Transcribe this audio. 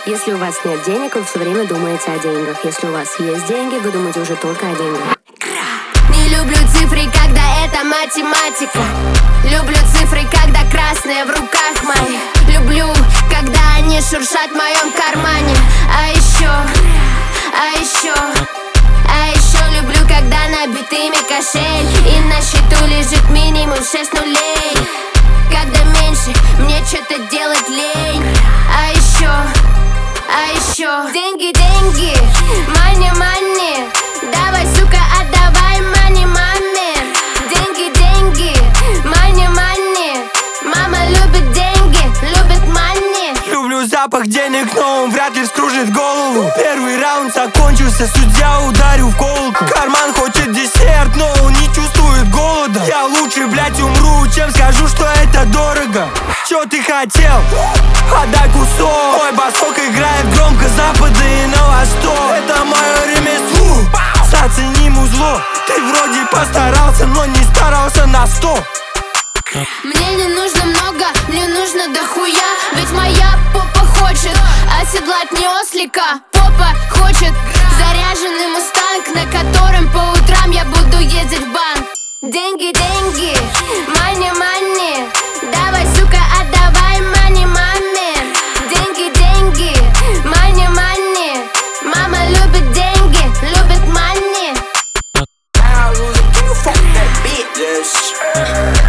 Если у вас нет денег, вы все время думаете о деньгах. Если у вас есть деньги, вы думаете уже только о деньгах. Не люблю цифры, когда это математика. Люблю цифры, когда красные в руках моих. Люблю, когда они шуршат в моем кармане. А еще люблю, когда набитыми кошель и на счету лежит минимум 6 нулей. Когда меньше, мне что-то делать лень. А еще деньги, деньги, money, money. Давай, сука, отдавай money, маме. Деньги, деньги, money, money. Мама любит деньги, любит money. Люблю запах денег, но он вряд ли вскружит голову. Первый раунд закончился, судья ударил в колокол. Карман хочет десерт, но он не чувствует голода. Я лучше, блять, умру, чем скажу, что это дорого. Чё ты хотел? Отдай кусок. Мой босок играет громко с запада и на восток. Это мое ремесло, зацени музло. Ты вроде постарался, но не старался на 100. Мне не нужно много, мне нужно дохуя. Ведь моя попа хочет оседлать не ослика. Попа хочет заряженный мустанг, на котором по утрам я буду ездить в банк. Деньги, деньги, money, money. Давай, сука, отдавай money, маме. Деньги, деньги, money, money. Мама любит деньги, любит money. I was a king, fuck that bitch.